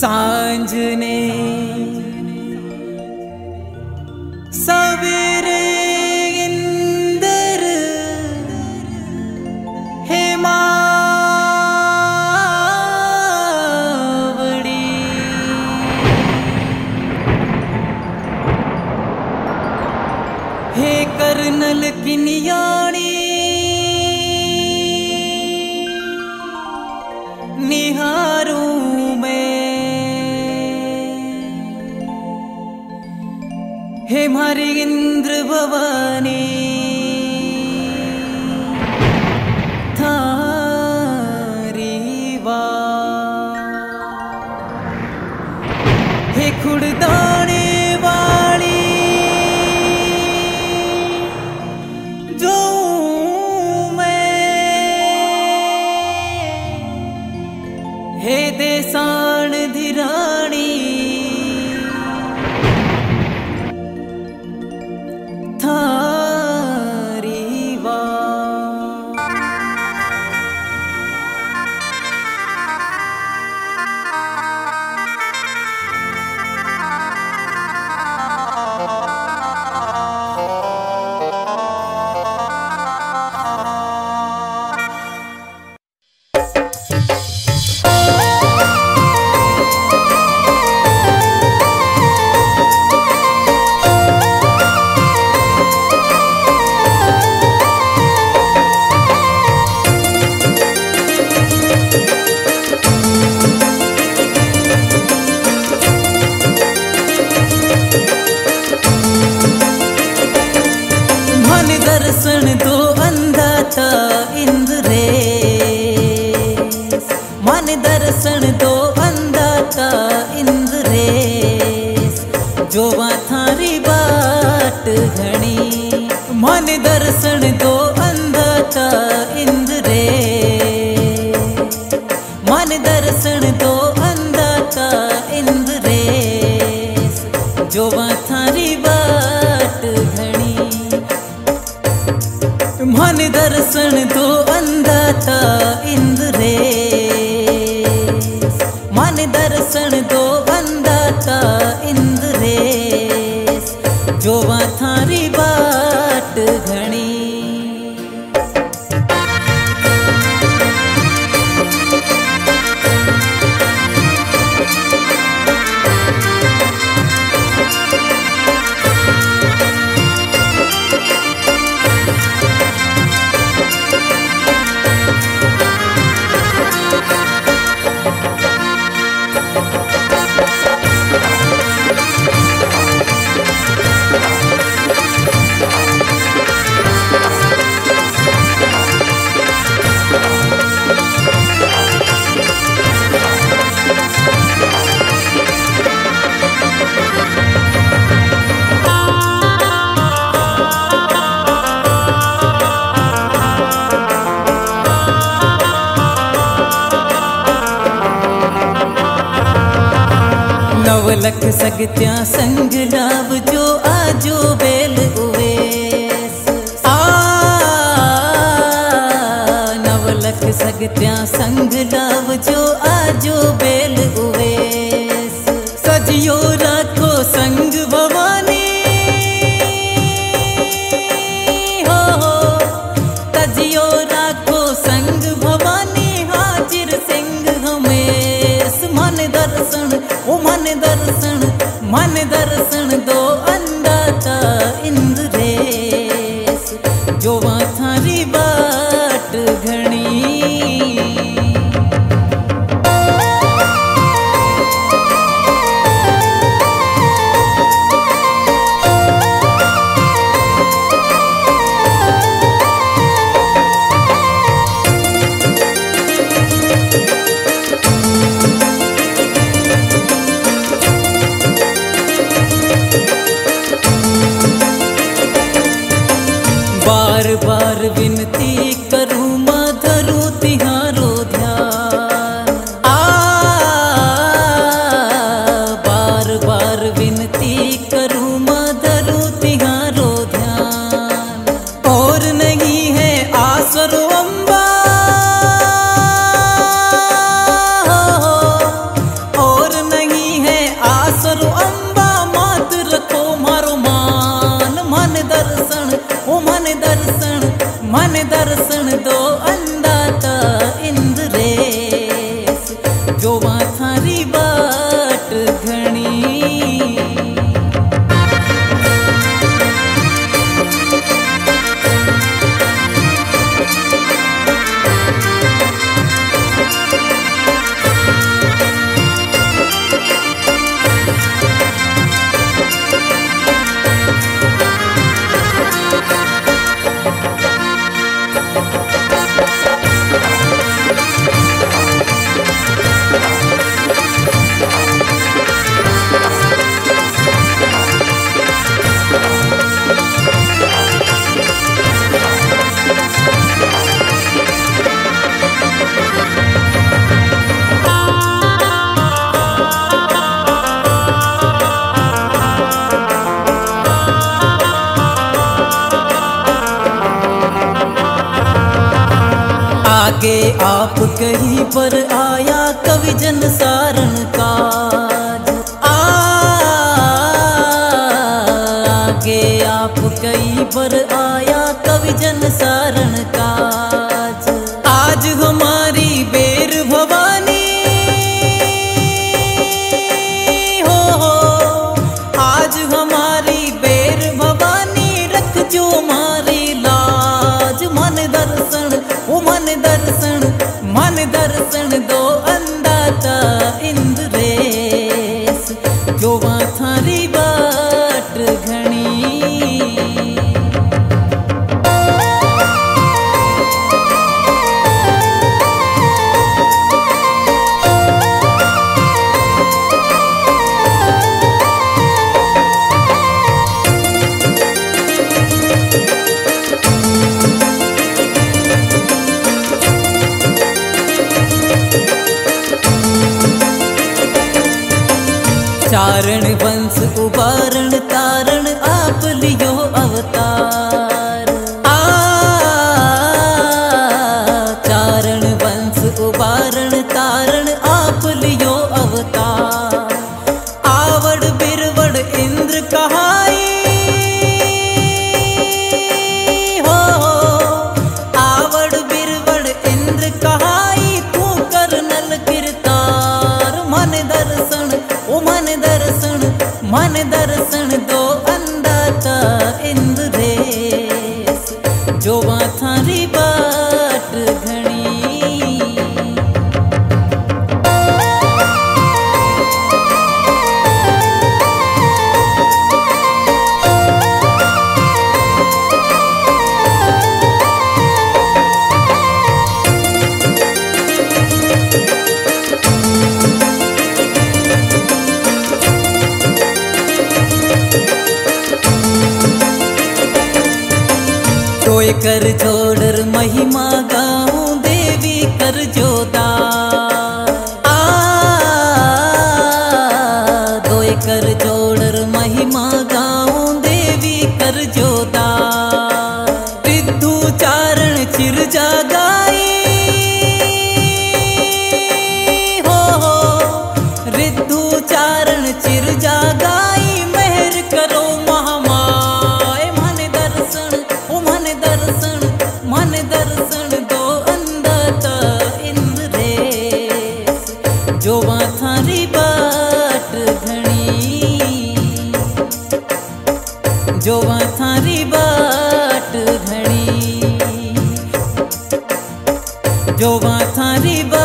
सांझ ने सवेरे इंदर हे मावड़ी हे करनल किनियाणी निहारूं मैं हे मारी इंद्र भवानी थारी हे खुड़दाने वाली जो मैं हे देसाण धिराणी थारी दर्शन दो अंधा था इंद्रेश मन दर्शन दो अंधा था इंद्रेश जो थारी बाट घणी मन दर्शन दो अंधा था इंद्रेश मन दर्शन दो अंधा था इंद्रेश जो थारी बाट घणी मन दर्शन दो अंधा था इंद्रेश मन दर्शन दो अंधा था इंद्रेश जो थारी बाट घणी नवलख सगत्या संग लाव जो आजो बेल उवेस नवलख सगत्या संग लाव जो आजो बेल उवेस सजियो राखो संग भवानी हो तजियो राखो संग भवानी हाजिर सिंह हमेश मन दर्शन ओ मन दर्शन दो अंधा था इंद्रेश जो थारी बाट घणी बार बार विनती करूं मां धरूं तिहारो ध्यान बार बार विनती करूं मां धरूं तिहारो ध्यान और नहीं है आसरो अम्बा और नहीं आगे आप कहीं पर आया कवि जन सारण काज। आगे आप कहीं पर आया कवि जन सारण काज। आज हमारी बेर भवानी हो, आज हमारी बेर भवानी रख जो मारी लाज। मन दर्शन ओ मन दर्शन, मन दर्शन दो अंदाता इंद्रेश, जो वहाँ थारी बाट घणी। चारण वंश उबारण तारण आप लियो अवतार। चारण वंश उबारण तारण आप लियो अवतार। आवड़ बिरवड़ इंद्र कहाई हो, आवड़ बिरवड़ इंद्र कहाई तू कर नल किरतार। मन दर्शन ओ मन दर्शन, मन दर्शन दो अंदाता इंद्रेश, जो वहाँ थारी बाट घणी। तोय कर जोड़र महिमा गाऊं देवी कर जोदार। तोय कर जोड़र महिमा गाऊं देवी कर जोदार। रिद्धू चारण चिर जागाई हो, रिद्धू चारण चिर जागाई मेहर करो महामाय। मन दर्शन ओ मन दर्शन, मन दर्शन दो अंदाता इंद्रेश, जो वहाँ थारी बाट घणी, जो वहाँ थारी बाट घणी, जो वहाँ थारी बाट